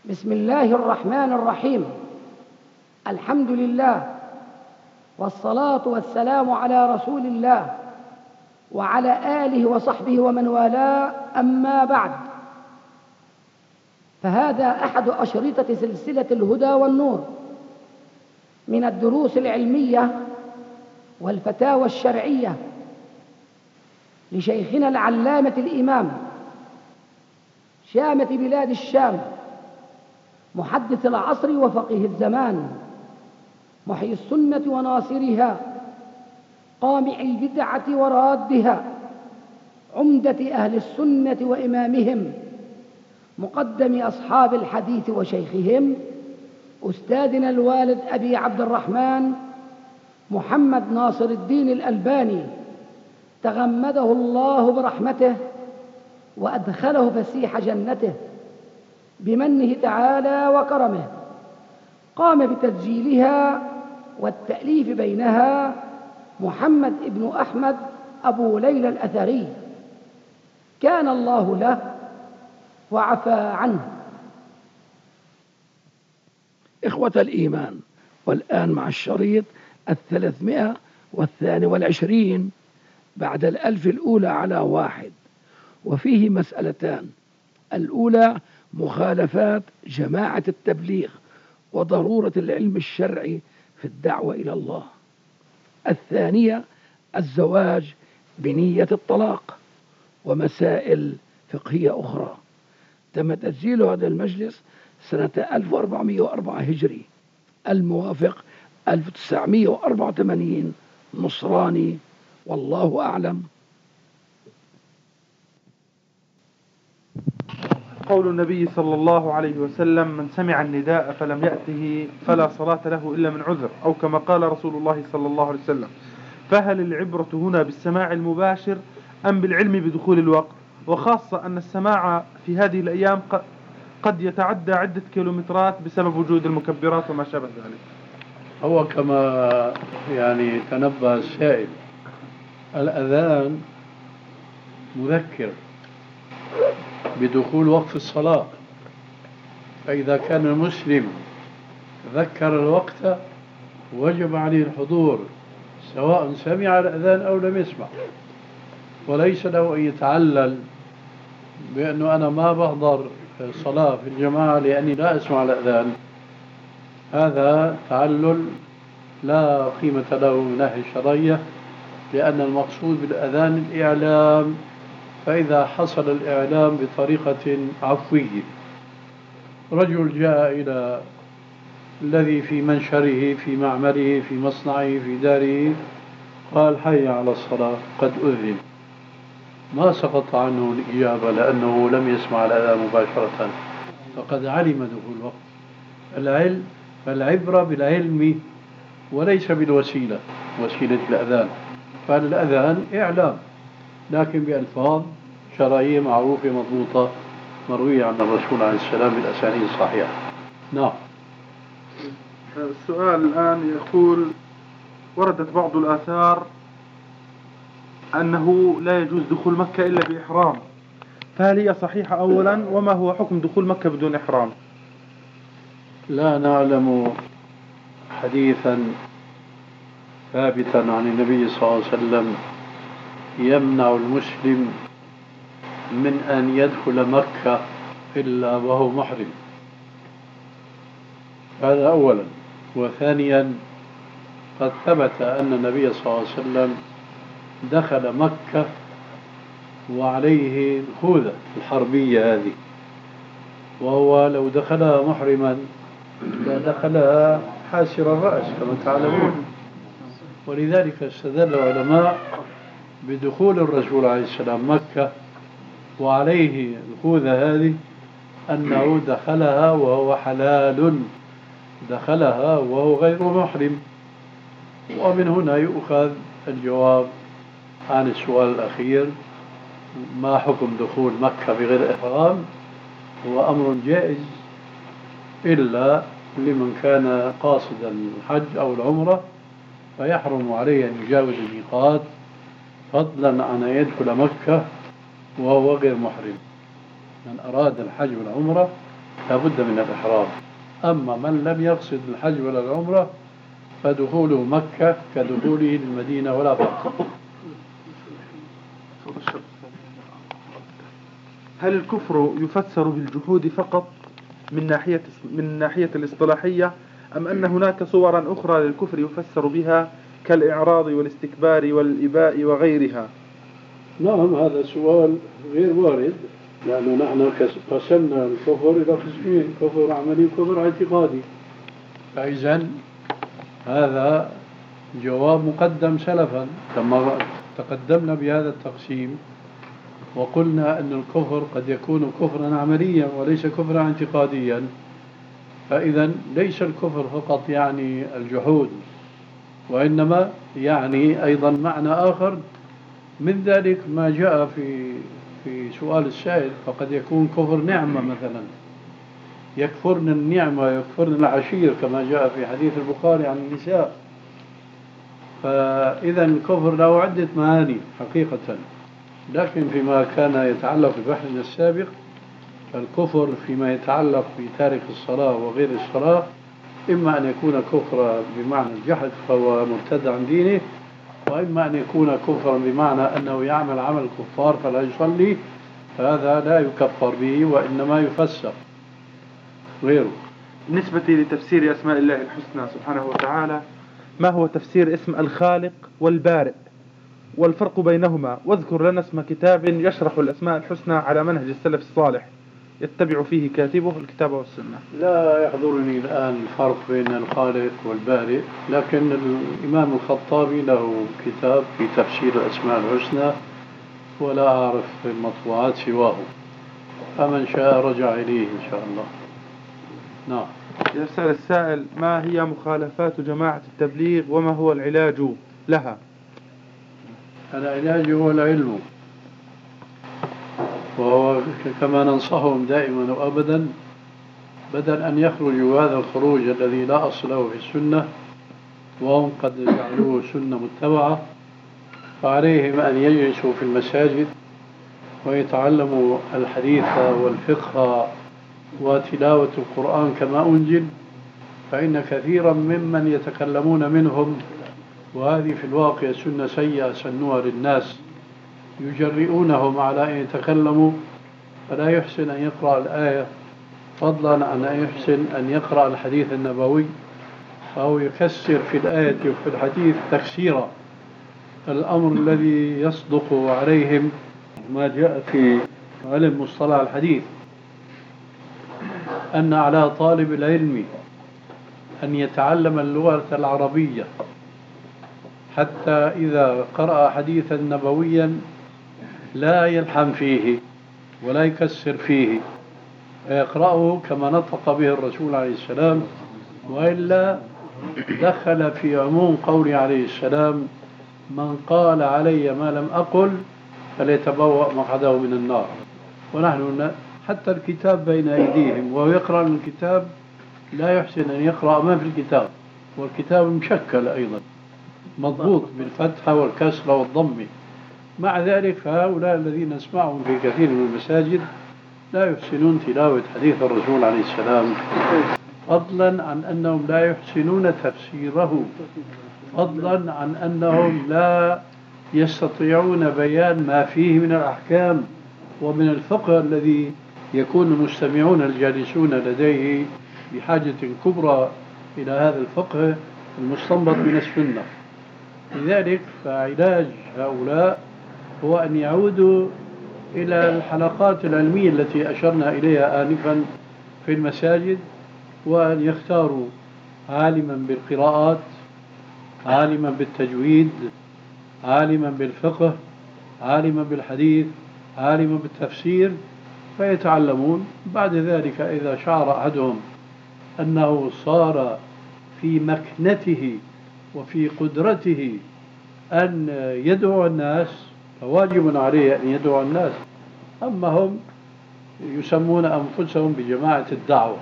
بسم الله الرحمن الرحيم. الحمد لله والصلاة والسلام على رسول الله وعلى آله وصحبه ومن والاه، أما بعد، فهذا أحد أشرطة سلسلة الهدى والنور من الدروس العلمية والفتاوى الشرعية لشيخنا العلامة الإمام شامة بلاد الشام، محدث العصر وفقيه الزمان، محيي السنة وناصرها، قامع البدعة ورادها، عمدة أهل السنة وإمامهم، مقدم أصحاب الحديث وشيخهم، أستاذنا الوالد أبي عبد الرحمن محمد ناصر الدين الألباني، تغمده الله برحمته وأدخله فسيح جنته بمنه تعالى وكرمه. قام بتسجيلها والتأليف بينها محمد ابن أحمد أبو ليلى الأثري، كان الله له وعفى عنه. إخوة الإيمان، والآن مع الشريط 322 بعد 1000 الأولى على 1، وفيه مسألتان: الأولى مخالفات جماعة التبليغ وضرورة العلم الشرعي في الدعوة إلى الله. الثانية الزواج بنية الطلاق، ومسائل فقهية أخرى. تم تسجيل هذا المجلس سنة 1404 هجري، الموافق 1984 نصراني، والله أعلم. قول النبي صلى الله عليه وسلم: من سمع النداء فلم يأته فلا صلاة له إلا من عذر، أو كما قال رسول الله صلى الله عليه وسلم. فهل العبرة هنا بالسماع المباشر أم بالعلم بدخول الوقت؟ وخاصة أن السماع في هذه الأيام قد يتعدى عدة كيلومترات بسبب وجود المكبرات وما شابه ذلك. هو كما تنبه السائل، الأذان مذكر بدخول وقت الصلاة، فإذا كان المسلم ذكر الوقت وجب عليه الحضور سواء سمع الأذان أو لم يسمع، وليس له أن يتعلل بأنه أنا ما بحضر صلاة في الجماعة لأني لا أسمع الأذان. هذا تعلل لا قيمة له من ناحية الشرعية، لأن المقصود بالأذان الإعلام، فإذا حصل الإعلام بطريقة عفوية، رجل جاء إلى الذي في منشره في معمله في مصنعه في داره قال: حي على الصلاة قد أذن، ما سقط عنه الإجابة لأنه لم يسمع الأذان مباشرة، فقد علم دخول الوقت. فالعبرة بالعلم وليس بالوسيلة، وسيلة الأذان. فالأذان إعلام لكن بألفاظ شرعية معروفة مضبوطة مروية عن الرسول عليه السلام بالأسانيد الصحيحة. نعم. السؤال الآن يقول: وردت بعض الآثار أنه لا يجوز دخول مكة إلا بإحرام، فهل هي صحيحة أولا؟ وما هو حكم دخول مكة بدون إحرام؟ لا نعلم حديثا ثابتا عن النبي صلى الله عليه وسلم يمنع المسلم من أن يدخل مكة إلا وهو محرم. هذا أولا. وثانيا، قد ثبت أن النبي صلى الله عليه وسلم دخل مكة وعليه الخوذة الحربية هذه، وهو لو دخلها محرما لدخلها حاسر الرأس كما تعلمون. ولذلك استدل العلماء بدخول الرسول عليه السلام مكة وعليه الخوذة هذه أنه دخلها وهو حلال، دخلها وهو غير محرم. ومن هنا يؤخذ الجواب عن السؤال الأخير: ما حكم دخول مكة بغير إحرام؟ هو أمر جائز إلا لمن كان قاصدا الحج أو العمرة، فيحرم عليه أن يجاوز الميقات، فضلا عن أن يدخل مكة وهو غير محرم. من أراد الحج والعمرة لابد من الإحرام. أما من لم يقصد الحج ولا العمرة فدخوله مكة كدخوله للمدينة ولا فرق. هل الكفر يفسر بالجحود فقط من ناحية الاصطلاحية، أم أن هناك صورا أخرى للكفر يفسر بها كالإعراض والاستكبار والإباء وغيرها؟ نعم، هذا سؤال غير وارد، لأنه نحن قسمنا الكفر إلى قسمين: كفر عملي وكفر اعتقادي. فإذا هذا جواب مقدم سلفا لما تقدمنا بهذا التقسيم، وقلنا أن الكفر قد يكون كفرا عمليا وليس كفرا اعتقاديا. فإذا ليس الكفر فقط يعني الجحود، وإنما يعني أيضا معنى آخر من ذلك ما جاء في سؤال السائل. فقد يكون كفر نعمة مثلا، يكفرن النعمة يكفرن العشير كما جاء في حديث البخاري عن النساء. فإذا الكفر له عدة معاني حقيقة. لكن فيما كان يتعلق ببحثنا السابق، فالكفر فيما يتعلق بتارك الصلاة وغير الصلاة إما أن يكون كفرا بمعنى الجحد فهو مرتد عن دينه، وإما أن يكون كفرا بمعنى أنه يعمل عمل الكفار فلا يصلي، فهذا لا يكفر به وإنما يفسر غيره. بالنسبة لتفسير أسماء الله الحسنى سبحانه وتعالى، ما هو تفسير اسم الخالق والبارئ والفرق بينهما؟ واذكر لنا اسم كتاب يشرح الأسماء الحسنى على منهج السلف الصالح يتبع فيه كاتبه الكتاب والسنة. لا يحضرني الآن الفرق بين الخالق والبارئ، لكن الإمام الخطابي له كتاب في تفسير الأسماء الحسنى ولا أعرف المطبوعات سواه، فمن شاء رجع إليه إن شاء الله. نعم. يسأل السائل: ما هي مخالفات جماعة التبليغ وما هو العلاج لها؟ العلاج هو العلم، وهو كما ننصحهم دائما وأبدا، بدل أن يخرجوا هذا الخروج الذي لا أصل له في السنة وهم قد جعلوه سنة متبعة، فعليهم أن يجلسوا في المساجد ويتعلموا الحديث والفقه وتلاوة القرآن كما أنزل. فإن كثيرا ممن يتكلمون منهم، وهذه في الواقع سنة سيئة سنوها للناس، يجرئونهم على أن يتكلموا، فلا يحسن أن يقرأ الآية فضلا عن أن يحسن أن يقرأ الحديث النبوي، فهو يكسر في الآية وفي الحديث تكسيرا. الأمر الذي يصدق عليهم ما جاء في علم مصطلح الحديث، أن على طالب العلم أن يتعلم اللغة العربية حتى إذا قرأ حديثا نبويا لا يلحم فيه ولا يكسر فيه، يقرأه كما نطق به الرسول عليه السلام، وإلا دخل في عموم قوله عليه السلام: من قال علي ما لم أقل فليتبوأ مقعده من النار. ونحن حتى الكتاب بين أيديهم وهو يقرأ من الكتاب لا يحسن أن يقرأ ما في الكتاب، والكتاب مشكل أيضا مضبوط بالفتحة والكسرة والضم. مع ذلك فهؤلاء الذين نسمعهم في كثير من المساجد لا يحسنون تلاوة حديث الرسول عليه السلام، فضلا عن أنهم لا يحسنون تفسيره، فضلا عن أنهم لا يستطيعون بيان ما فيه من الأحكام ومن الفقه الذي يكون المستمعون الجالسون لديه بحاجة كبرى إلى هذا الفقه المستنبط من السنة. لذلك فعلاج هؤلاء هو أن يعودوا إلى الحلقات العلمية التي أشرنا إليها آنفا في المساجد، وأن يختاروا عالما بالقراءات، عالما بالتجويد، عالما بالفقه، عالما بالحديث، عالما بالتفسير، فيتعلمون. بعد ذلك إذا شعر أحدهم أنه صار في مكنته وفي قدرته أن يدعو الناس فواجب عليه أن يدعو الناس. أما هم يسمون أنفسهم بجماعة الدعوة،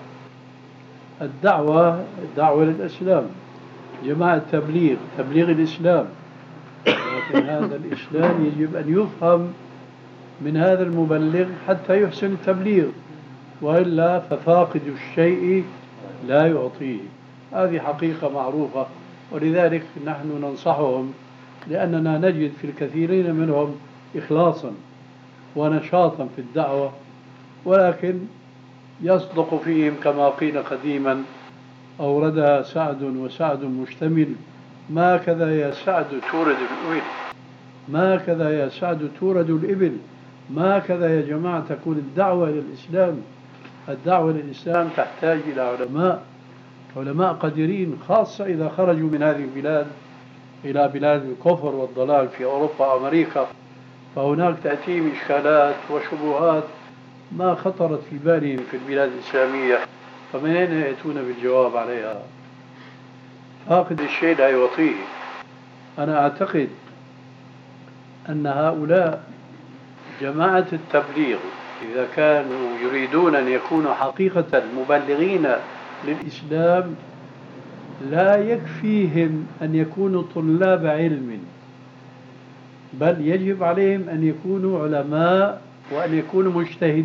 الدعوة للإسلام، جماعة تبليغ الإسلام، لكن هذا الإسلام يجب أن يفهم من هذا المبلغ حتى يحسن التبليغ. وإلا ففاقد الشيء لا يعطيه. هذه حقيقة معروفة، ولذلك نحن ننصحهم، لأننا نجد في الكثيرين منهم إخلاصا ونشاطا في الدعوة، ولكن يصدق فيهم كما قيل قديما: أوردها سعد وسعد مشتمل، ما كذا يا سعد تورد الإبل، ما كذا يا سعد تورد الإبل. ما كذا يا جماعة تكون الدعوة إلى الإسلام. الدعوة إلى الإسلام تحتاج إلى علماء قديرين، خاصة إذا خرجوا من هذه البلاد إلى بلاد الكفر والضلال في أوروبا وأمريكا، فهناك تأتيهم إشكالات وشبهات ما خطرت في بالهم في البلاد الإسلامية، فمن أين يأتون بالجواب عليها؟ فاقد الشيء لا يعطيه. أنا أعتقد أن هؤلاء جماعة التبليغ إذا كانوا يريدون أن يكونوا حقيقة مبلغين للإسلام لا يكفيهم أن يكونوا طلاب علم، بل يجب عليهم أن يكونوا علماء وأن يكونوا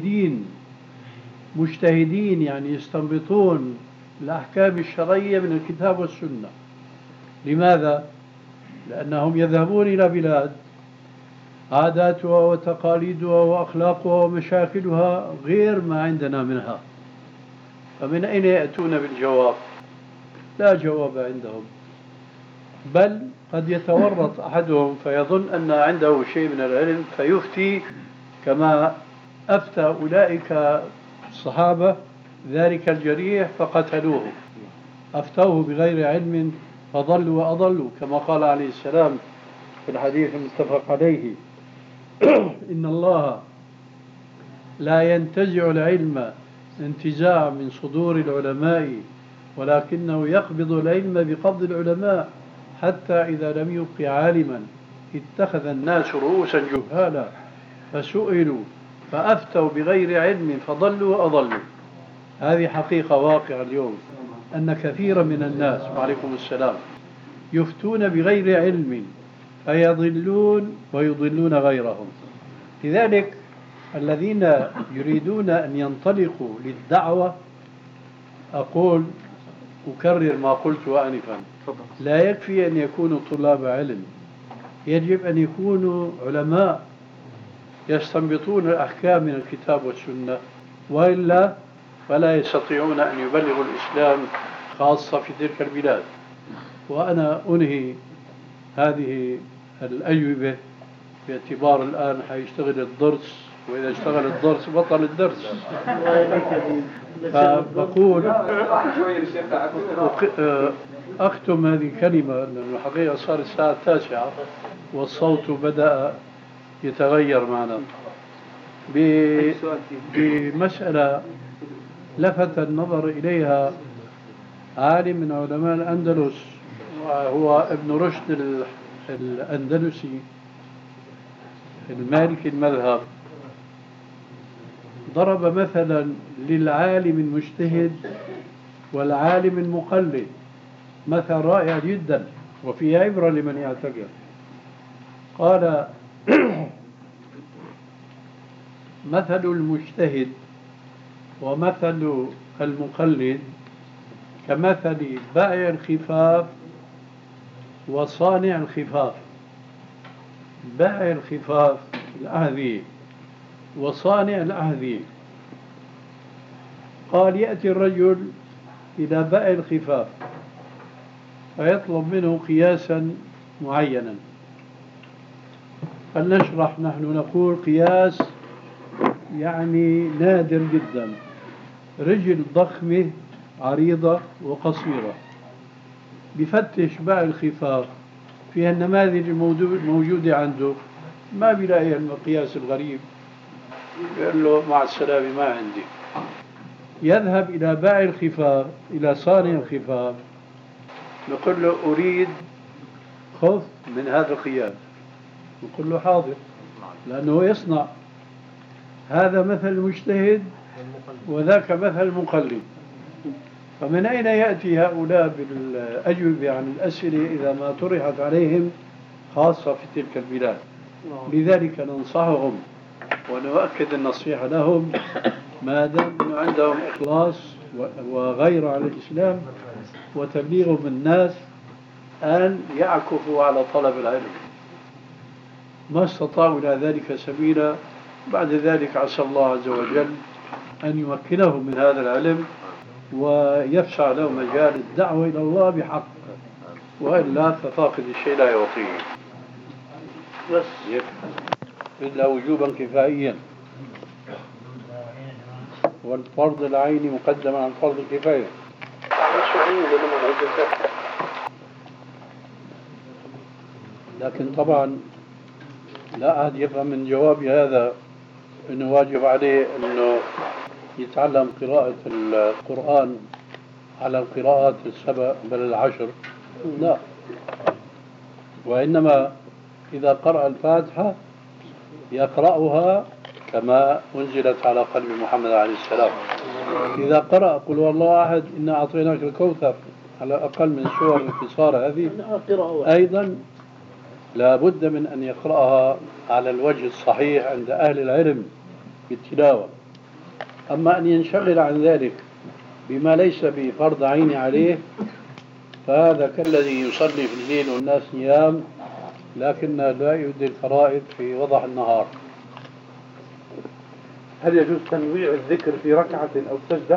مجتهدين، يعني يستنبطون الأحكام الشرعية من الكتاب والسنة. لماذا؟ لأنهم يذهبون إلى بلاد عاداتها وتقاليدها وأخلاقها ومشاكلها غير ما عندنا منها، فمن أين يأتون بالجواب؟ لا جواب عندهم، بل قد يتورط أحدهم فيظن أن عنده شيء من العلم فيفتي كما أفتى أولئك الصحابة ذلك الجريح فقتلوه، أفتوه بغير علم فضلوا وأضلوا، كما قال عليه السلام في الحديث المتفق عليه: إن الله لا ينتزع العلم انتزاع من صدور العلماء، ولكنه يقبض العلم بقبض العلماء، حتى إذا لم يبق عالما اتخذ الناس رؤوسا جهالا فسئلوا فأفتوا بغير علم فضلوا وأضلوا. هذه حقيقة واقعة اليوم، أن كثيرا من الناس وعليكم السلام يفتون بغير علم فيضلون ويضلون غيرهم. لذلك الذين يريدون أن ينطلقوا للدعوة، أقول أكرر ما قلت آنفا، لا يكفي أن يكونوا طلاب علم، يجب أن يكونوا علماء يستنبطون الأحكام من الكتاب والسنة، وإلا فلا يستطيعون أن يبلغوا الإسلام خاصة في تلك البلاد. وأنا أنهي هذه الأجوبة باعتبار الآن حيشتغل الدرس، وإذا اشتغل الدرس بطل الدرس، فبقول أختم هذه الكلمة، لأن الحقيقة صار الساعة 9 والصوت بدأ يتغير معنا، بمسألة لفت النظر إليها عالم من علماء الأندلس، وهو ابن رشد الأندلسي المالكي المذهب. ضرب مثلا للعالم المجتهد والعالم المقلد، مثل رائع جدا وفيه عبرة لمن يعتقد. قال: مثل المجتهد ومثل المقلد كمثل بائع الخفاف وصانع الخفاف. بائع الخفاف الأهذية وصانع الأهذية. قال: يأتي الرجل إلى بائع الخفاف فيطلب منه قياسا معينا، فلنشرح، نحن نقول قياس يعني نادر جدا: رجل ضخمة عريضة وقصيرة. بفتش بائع الخفاف في النماذج الموجودة عنده، ما بيلاقي المقياس الغريب، يقول له مع السلامة ما عندي. يذهب إلى بائع الخفاف، إلى صانع الخفاف، نقول له أريد خف من هذا القياس، نقول له حاضر، لأنه يصنع. هذا مثل المجتهد وذاك مثل المقلد. فمن أين يأتي هؤلاء بالأجوبة عن الأسئلة إذا ما طرحت عليهم خاصة في تلك البلاد؟ لذلك ننصحهم ونؤكد النصيحة لهم ما دام أنه عندهم إخلاص وغيره على الإسلام وتبليغهم الناس أن يعكفوا على طلب العلم، ما استطاعوا إلى ذلك سبيلا. بعد ذلك عسى الله عز وجل أن يمكنهم من هذا العلم ويفسح لهم مجال الدعوة إلى الله بحق، وإلا ففاقد الشيء لا يعطيه. بس إلا وجوبا كفائيا، والفرض العيني مقدم عن فرض الكفاية. لكن طبعا لا أحد يفهم من جوابي هذا أنه واجب عليه أنه يتعلم قراءة القرآن على القراءات السبع بل 10، لا، وإنما إذا قرأ الفاتحة يقرأها كما أنزلت على قلب محمد عليه السلام. إذا قرأ قل هو الله أحد إنا أعطيناك الكوثر على أقل من سور القصار هذه أيضا لا بد من أن يقرأها على الوجه الصحيح عند أهل العلم بالتلاوة. أما أن ينشغل عن ذلك بما ليس بفرض عين عليه فهذا كالذي يصلي في الليل والناس نيام لكن لا يؤدي الفرائض في وضح النهار. هل يجوز تنويع الذكر في ركعة أو سجدة؟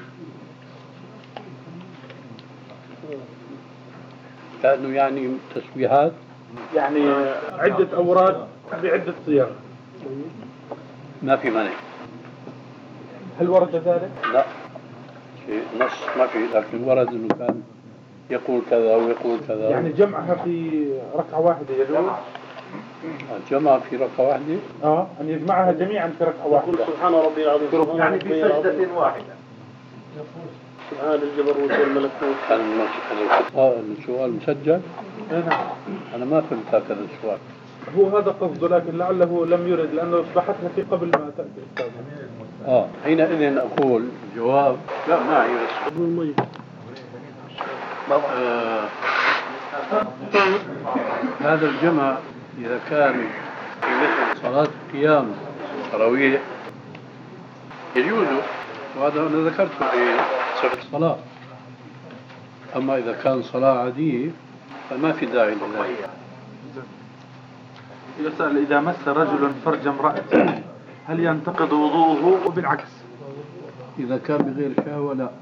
كأنه يعني تسبيحات، يعني عدة أوراد بعدة صيغ، ما في مانع. هل ورد ذلك؟ لا، شيء نص ما في، لكن ورد أنه كان يقول كذا ويقول كذا. يعني جمعها في ركعة واحدة يجوز؟ جمع في ركعة واحدة؟ أن يجمعها جميعا في ركعة واحدة. سبحان ربي العظيم، يعني في سجدة واحدة. سبحان الجبروت والملكوت. السؤال مسجل؟ نعم. أنا ما فهمت هكذا السؤال. هو هذا قصده لكن لعله لم يرد لأنه بحثنا في قبل ما تأتي أستاذ. حينئذ أقول جواب لا معي بس. هذا الجمع إذا كان في مثل صلاة القيام تراويح يجوز، وهذا أنا ذكرته في صفة الصلاة. أما إذا كان صلاة عادية فما في داعي لذلك. يسأل إذا مس رجل فرج امرأته هل ينتقض وضوءه وبالعكس؟ إذا كان بغير شهوة لا.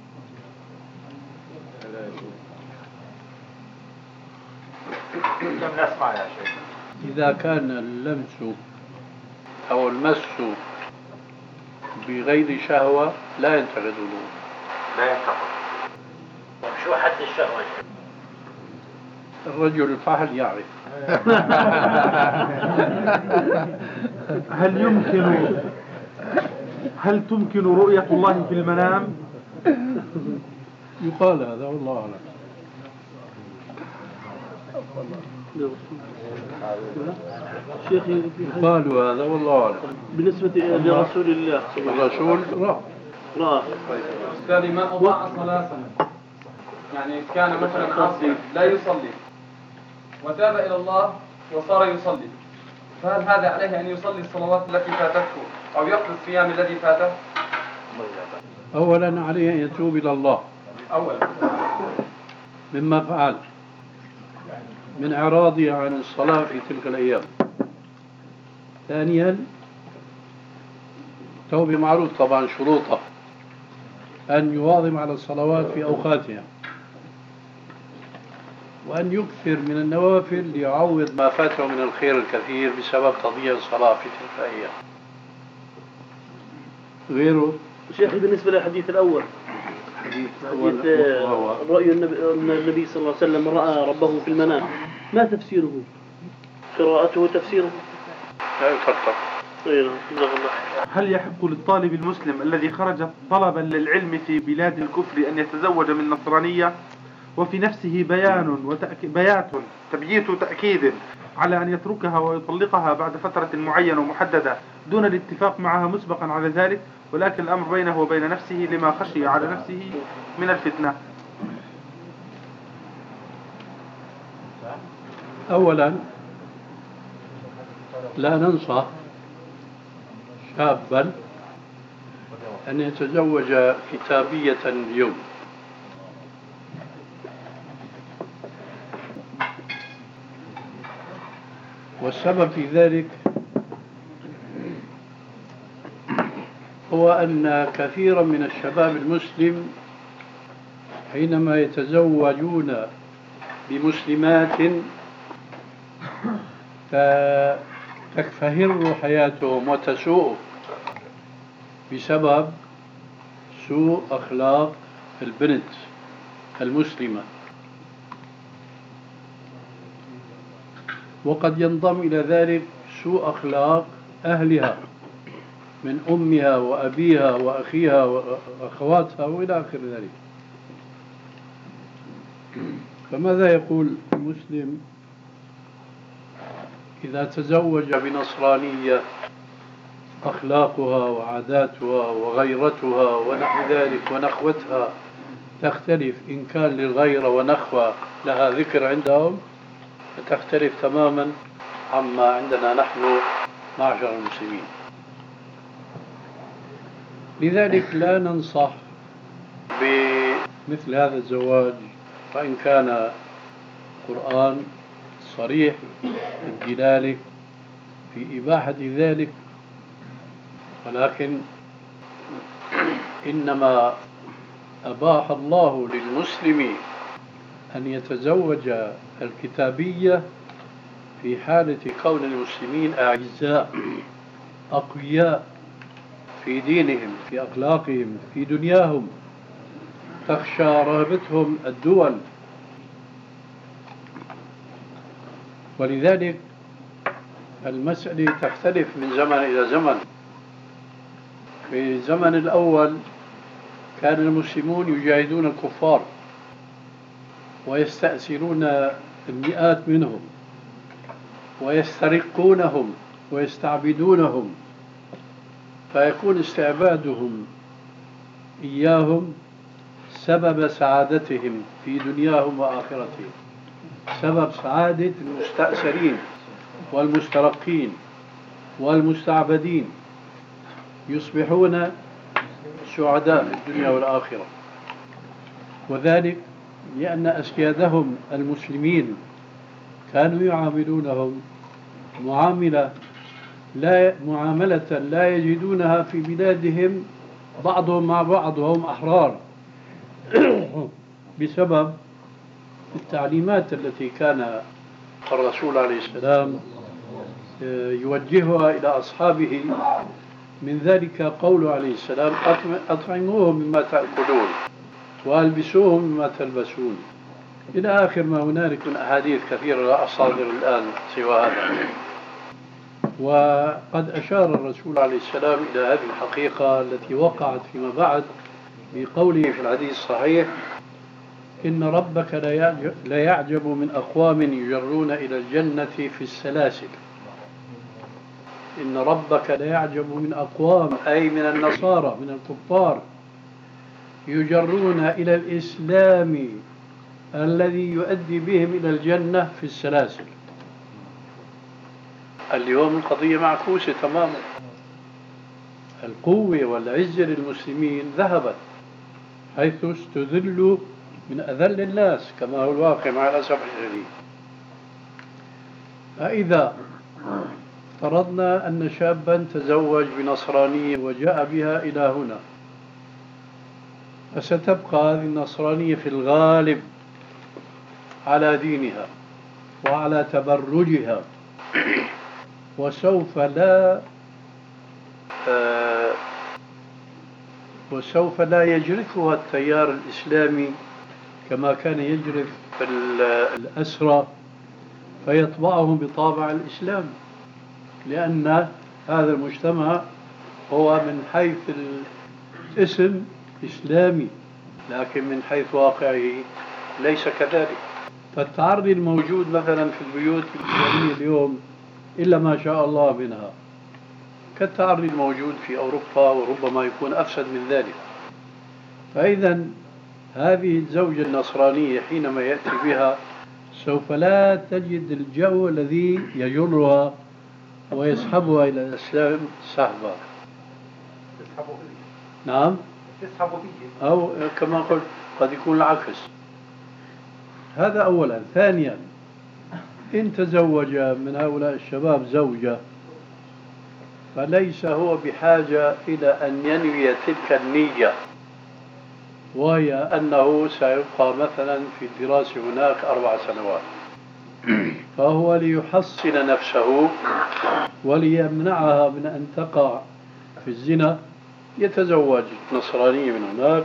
لم نسمع يا شيخ. إذا كان اللمس أو المس بغير شهوة لا ينتقض وضوءه. لا ينتقض. شو حد الشهوة؟ الرجل الفحل يعرف. هل تمكن رؤية الله في المنام؟ يقال هذا والله أعلم. شيخي يقال هذا والله أعلم. بالنسبة لرسول الله الرسول رأى. أستاذي من أضاع صلاة، يعني كان مثلا عاصيا لا يصلي وتاب إلى الله وصار يصلي، فهل هذا عليه أن يصلي الصلوات التي فاتته أو يقضي الصيام الذي فاته؟ أولا عليه أن يتوب إلى الله أولا مما فعل من إعراضه عن الصلاة في تلك الأيام. ثانيا توبة معروف طبعا شروطه أن يواظب على الصلوات في أوقاتها، وأن يكثر من النوافل ليعوض ما فاته من الخير الكثير بسبب تضييع الصلاة في تلك الأيام. غيره شيخي بالنسبة للحديث الأول، حديث رؤيا النبي صلى الله عليه وسلم رأى ربه في المنام، ما تفسيره؟ قراءته تفسيره؟ لا يطرطر. هل يحق للطالب المسلم الذي خرج طلبا للعلم في بلاد الكفر أن يتزوج من نصرانية وفي نفسه تبييت تأكيد على أن يتركها ويطلقها بعد فترة معينة ومحددة دون الاتفاق معها مسبقا على ذلك، ولكن الأمر بينه وبين نفسه لما خشي على نفسه من الفتنة؟ أولا لا ننصح شابا أن يتزوج كتابية اليوم؟ والسبب في ذلك هو أن كثيرا من الشباب المسلم حينما يتزوجون بمسلمات تكفهر حياتهم وتسوء بسبب سوء أخلاق البنت المسلمة، وقد ينضم إلى ذلك سوء أخلاق أهلها من أمها وأبيها وأخيها وأخواتها وإلى آخر ذلك. فماذا يقول المسلم إذا تزوج بنصرانية أخلاقها وعاداتها وغيرتها ونحو ذلك ونخوتها تختلف؟ إن كان للغيرة ونخوة لها ذكر عندهم فتختلف تماما عما عندنا نحن معشر المسلمين. لذلك لا ننصح بمثل هذا الزواج، فإن كان القرآن صريح الدلالة في إباحة ذلك، ولكن إنما أباح الله للمسلم أن يتزوج الكتابية في حالة كون المسلمين أعزاء أقوياء في دينهم، في أخلاقهم، في دنياهم، تخشى رهبتهم الدول. ولذلك المسألة تختلف من زمن إلى زمن. في الزمن الأول كان المسلمون يجاهدون الكفار ويستأسرون المئات منهم ويسترقونهم ويستعبدونهم، فيكون استعبادهم إياهم سبب سعادتهم في دنياهم وآخرتهم، سبب سعادة المستأسرين والمسترقين والمستعبدين، يصبحون سعداء في الدنيا والآخرة. وذلك لأن أسيادهم المسلمين كانوا يعاملونهم معاملة لا يجدونها في بلادهم بعضهم مع بعض وهم أحرار بسبب التعليمات التي كان الرسول عليه السلام يوجهها إلى أصحابه. من ذلك قوله عليه السلام: أطعموهم مما تأكلون وألبسوهم مما تلبسون، إلى آخر ما هنالك من أحاديث كثيرة لا أصادر الآن سوى هذا. وقد أشار الرسول عليه السلام إلى هذه الحقيقة التي وقعت فيما بعد بقوله في الحديث الصحيح: إن ربك لا يعجب من أقوام يجرون إلى الجنة في السلاسل. إن ربك لا يعجب من أقوام، أي من النصارى من الكفار، يجرون إلى الإسلام الذي يؤدي بهم إلى الجنة في السلاسل. اليوم القضية معكوسة تماما، القوة والعزة للمسلمين ذهبت، حيث استذلوا من أذل الناس كما هو الواقع مع الأسف الشديد. فإذا افترضنا أن شابا تزوج بنصرانية وجاء بها إلى هنا، فستبقى هذه النصرانية في الغالب على دينها وعلى تبرجها، وسوف لا يجرفها التيار الإسلامي كما كان يجرف الأسرى فيطبعهم بطابع الإسلام، لأن هذا المجتمع هو من حيث الاسم إسلامي، لكن من حيث واقعه ليس كذلك. فالتعري الموجود مثلا في البيوت الإسلامية اليوم إلا ما شاء الله منها كالتعري الموجود في أوروبا، وربما يكون أفسد من ذلك. فإذا هذه الزوجة النصرانية حينما يأتي بها سوف لا تجد الجو الذي يجرها ويسحبها إلى الإسلام سحبا. نعم، تسحب به. أو كما قلت قد يكون العكس. هذا أولا. ثانيا، إن تزوج من هؤلاء الشباب زوجة فليس هو بحاجة إلى أن ينوي تلك النية، وهي أنه سيبقى مثلا في الدراسة هناك 4 سنوات، فهو ليحصن نفسه وليمنعها من أن تقع في الزنا يتزوج نصرانية من هناك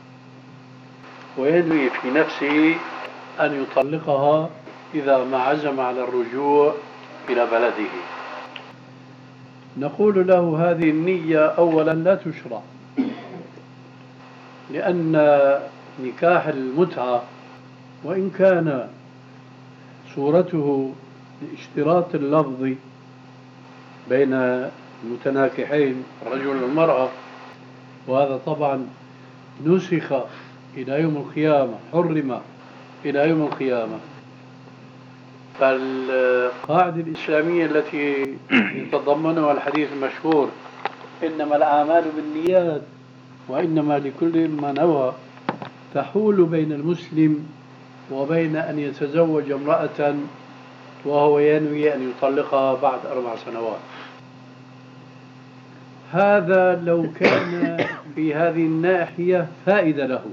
وينوي في نفسه أن يطلقها إذا ما عزم على الرجوع إلى بلده. نقول له هذه النية أولا لا تشرع، لأن نكاح المتعة وإن كان صورته اشتراط اللفظ بين المتناكحين الرجل والمرأة، وهذا طبعا نسخ إلى يوم القيامة، حرم إلى يوم القيامة. فالقاعدة الإسلامية التي يتضمنها الحديث المشهور إنما الأعمال بالنيات وإنما لكل ما نوى، تحول بين المسلم وبين أن يتزوج امرأة وهو ينوي أن يطلقها بعد 4 سنوات. هذا لو كان في هذه الناحية فائدة له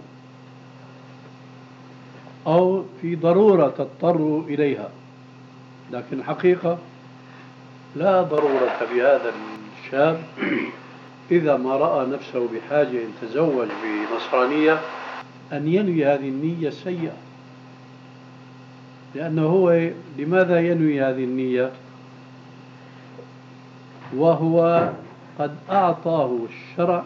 أو في ضرورة تضطر إليها، لكن الحقيقة لا ضرورة بهذا الشاب إذا ما رأى نفسه بحاجة أن يتزوج بنصرانية أن ينوي هذه النية السيئة. لأنه هو لماذا ينوي هذه النية وهو قد أعطاه الشرع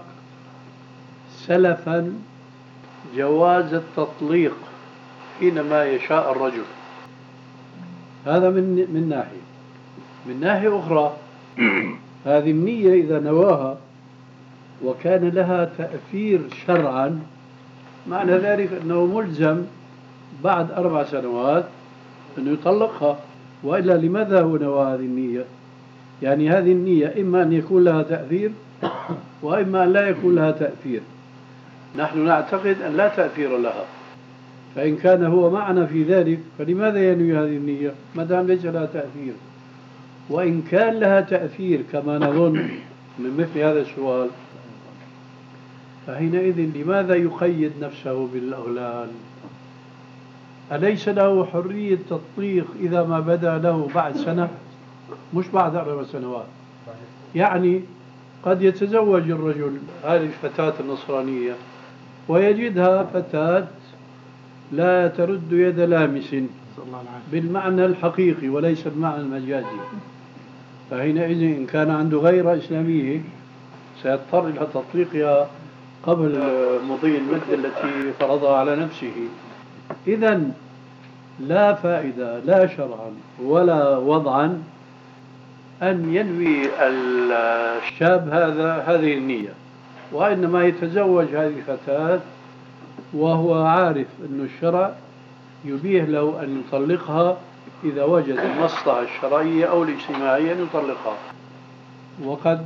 سلفا جواز التطليق حينما يشاء الرجل؟ هذا من ناحية. من ناحية أخرى هذه النية إذا نواها وكان لها تأثير شرعا، معنى ذلك أنه ملزم بعد 4 سنوات أن يطلقها، وإلا لماذا هو نوى هذه النية؟ يعني هذه النية إما أن يكون لها تأثير وإما أن لا يكون لها تأثير. نحن نعتقد أن لا تأثير لها، فإن كان هو معنا في ذلك فلماذا ينوي هذه النية ما دام ليس لها تأثير؟ وإن كان لها تأثير كما نظن من مثل هذا السؤال، فحينئذ لماذا يقيد نفسه بالأغلال؟ أليس له حرية تطليق إذا ما بدا له بعد سنة مش بعد 4 سنوات؟ يعني قد يتزوج الرجل هذه الفتاة النصرانية ويجدها فتاة لا ترد يد لامس بالمعنى الحقيقي وليس المعنى المجازي، فحينئذ إن كان عنده غير إسلامية سيضطر إلى تطليقها قبل مضي المدة التي فرضها على نفسه. إذن لا فائدة لا شرعا ولا وضعا أن ينوي الشاب هذه النية، وإنما يتزوج هذه الفتاة وهو عارف أن الشرع يبيه له أن يطلقها إذا وجد المصلحة الشرعية أو الاجتماعية أن يطلقها، وقد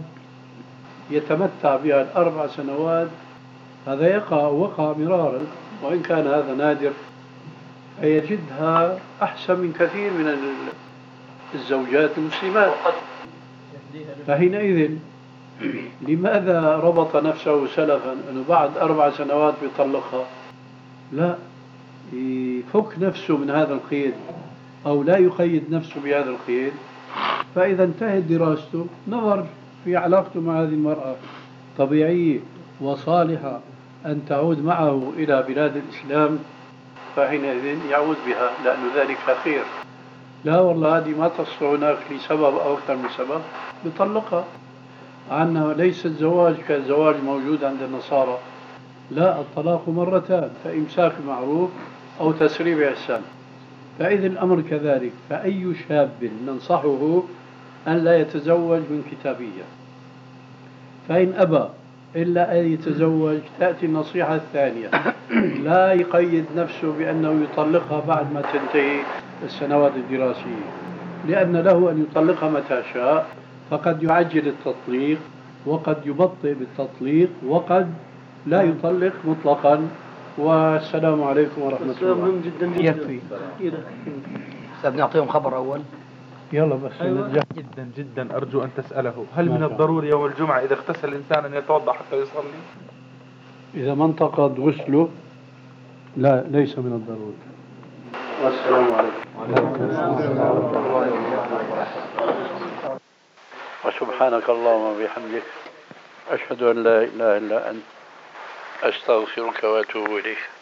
يتمتع بها 4 سنوات. هذا وقع مرارا، وإن كان هذا نادر، فيجدها أحسن من كثير من الزوجات المسلمات. فحينئذ لماذا ربط نفسه سلفا أنه بعد 4 سنوات بيطلقها؟ لا، يفك نفسه من هذا القيد أو لا يقيد نفسه بهذا القيد. فإذا انتهت دراسته نظر في علاقته مع هذه المرأة طبيعية وصالحة أن تعود معه إلى بلاد الإسلام، فحينئذ يعود بها لأن ذلك خير. لا والله هذه ما تصلح هناك لسبب أو أكثر من سبب، بطلقها. عنها ليس الزواج كالزواج موجود عند النصارى، لا، الطلاق 2 مرتان، فإمساك معروف أو تسريب إحسان. فإذا الأمر كذلك، فأي شاب ننصحه أن لا يتزوج من كتابية، فإن أبى إلا أن يتزوج تأتي النصيحة الثانية، لا يقيد نفسه بأنه يطلقها بعد ما تنتهي السنوات الدراسية، لأن له أن يطلقها متى شاء، فقد يعجل التطليق وقد يبطئ بالتطليق وقد لا يطلق مطلقا. والسلام عليكم ورحمة الله. مهم جدا يكفي. أستاذ نعطيهم خبر أول. يلا بس نرجع. جدا جدا أرجو أن تسأله، هل من الضروري يوم الجمعة إذا اغتسل الإنسان أن يتوضأ حتى يصلي؟ إذا ما انتقض غسله لا، ليس من الضروري. والسلام عليكم. وسبحانك اللهم وبحمدك أشهد أن لا إله إلا أنت أستغفرك وأتوب إليك.